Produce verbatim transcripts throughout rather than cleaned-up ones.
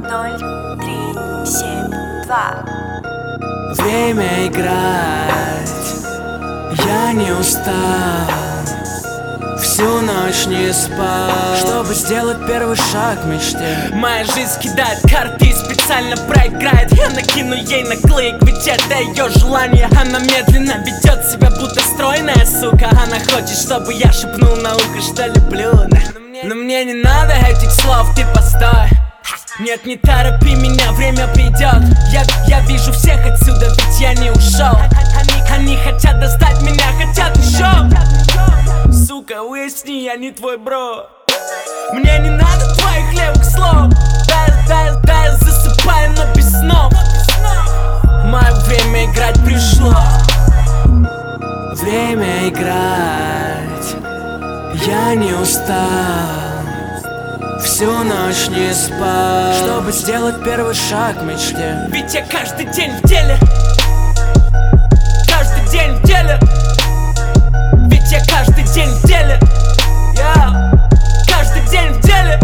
ноль три семь два. Время играть, я не устал, всю ночь не спал, чтобы сделать первый шаг к мечте. Моя жизнь кидает карты и специально проиграет. Я накину ей наклеек, ведь это ее желание. Она медленно ведет себя, будто стройная сука. Она хочет, чтобы я шепнул на ухо, что люблю, да. Но мне не надо этих слов, ты постой. Нет, не торопи меня, время придет. Я, я вижу всех отсюда, ведь я не ушел. Они, они хотят достать меня, хотят еще. Сука, уясни, я не твой бро. Мне не надо твоих левых слов. Да, да, да, я засыпаю, но без снов. Мое время играть пришло. Время играть, я не устал, всю ночь не спал, чтобы сделать первый шаг к мечте. Ведь я каждый день в деле. Каждый день в деле. Ведь я каждый день в деле. Я каждый день в деле.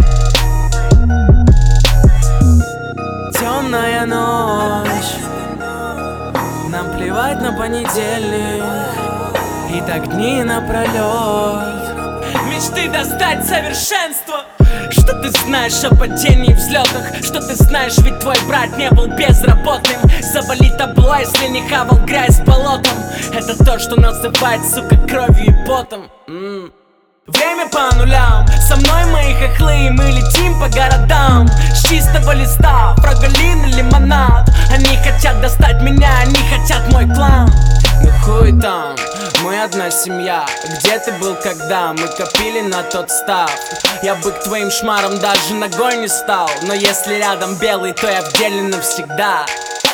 Темная ночь, нам плевать на понедельник, и так дни напролет. Мечты достать совершенство. Что ты знаешь о падении и взлетах? Что ты знаешь, ведь твой брат не был безработным. Завали табло, если не хавал грязь с болотом. Это то, что называет, сука, кровью и потом. М-м. Время по нулям, со мной мои хохлы, мы летим по городам. С чистого листа, фраголин и лимонад. Они хотят достать меня, они хотят мой клан. Ну хуй там, мы одна семья. Где ты был, когда мы копили на тот став? Я бы к твоим шмарам даже ногой не стал. Но если рядом белый, то я в деле навсегда.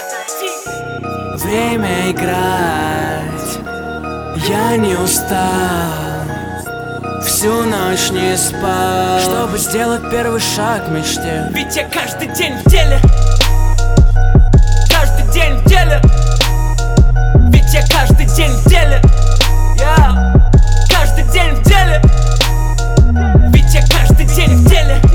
Время играть, я не устал, всю ночь не спал, чтобы сделать первый шаг к мечте. Ведь я каждый день в деле. Каждый день в деле. Ведь я каждый день в деле. Я каждый день в деле. Ведь я каждый день в деле.